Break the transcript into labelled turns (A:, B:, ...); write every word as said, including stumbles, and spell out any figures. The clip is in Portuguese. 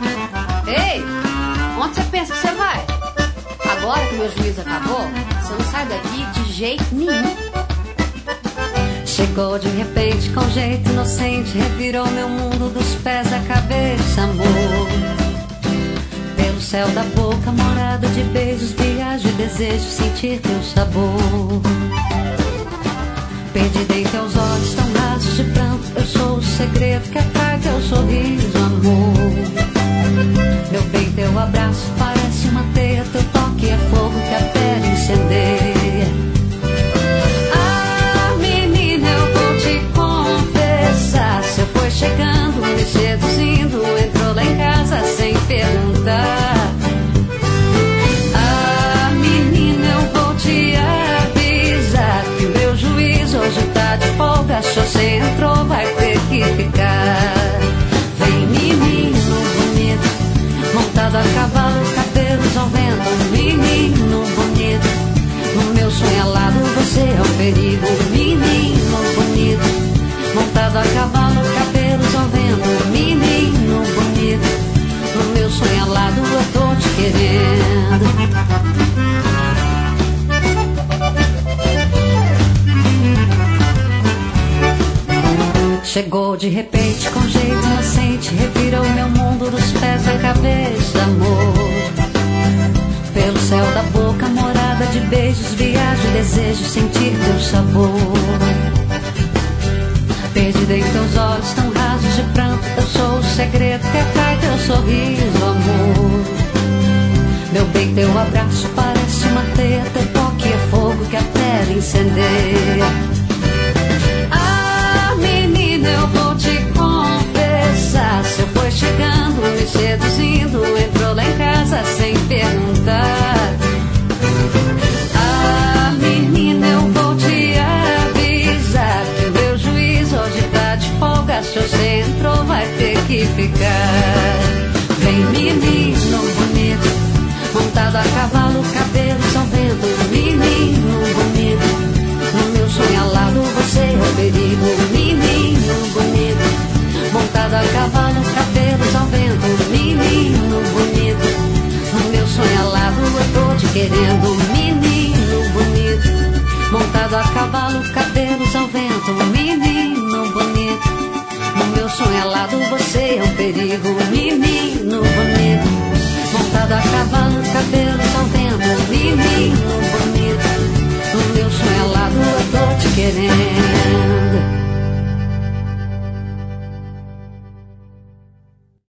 A: Ei, onde você pensa que você vai? Agora que meu juízo acabou, você não sai daqui de jeito nenhum.
B: Chegou de repente com jeito inocente, revirou meu mundo dos pés à cabeça, amor. Pelo céu da boca, morada de beijos, viagem, desejo sentir teu sabor. Perdida em teus olhos tão rasos de pranto, eu sou o segredo que atrai teu sorriso, amor. Meu bem, teu abraço parece uma teia, teu toque é fogo que a pele incendeia. Ah, menina, eu vou te confessar, você foi chegando, me seduzindo, entrou lá em casa sem perguntar. Ah, menina, eu vou te avisar que o meu juízo hoje tá de folga, se você entrou vai ter que ficar. Vem, menino bonito, montado a cavalo, cabelos ao vento. Menino bonito, no meu sonho alado você é um perigo. Menino bonito, montado a cavalo, cabelos ao vento. Menino bonito, no meu sonho alado eu tô te querendo. Chegou de repente com jeito inocente, revirou meu mundo dos pés à cabeça, amor. Pelo céu da boca, morada de beijos, viagem, desejo sentir teu sabor. Perdida em teus olhos tão rasos de pranto, eu sou o segredo que atrai teu sorriso, amor. Meu bem, teu abraço parece uma teia, teu toque é fogo que a pele incendeia. Eu vou te confessar, se eu foi chegando, me seduzindo, entrou lá em casa sem perguntar. Ah, menina, eu vou te avisar que o meu juiz hoje tá de folga, se você entrou vai ter que ficar. Vem, menino bonito, montado a cavalo, cabelos ao vento. Menino bonito, no meu sonho alado você é o perigo. Menino bonito, montado a cavalo, cabelos ao vento. Menino bonito, no meu sonho alado eu tô te querendo. Menino bonito, montado a cavalo, cabelos ao vento. Menino bonito, no meu sonho alado você é um perigo. Menino bonito, montado a cavalo, cabelos ao vento. Menino bonito, no meu sonho alado eu tô te querendo.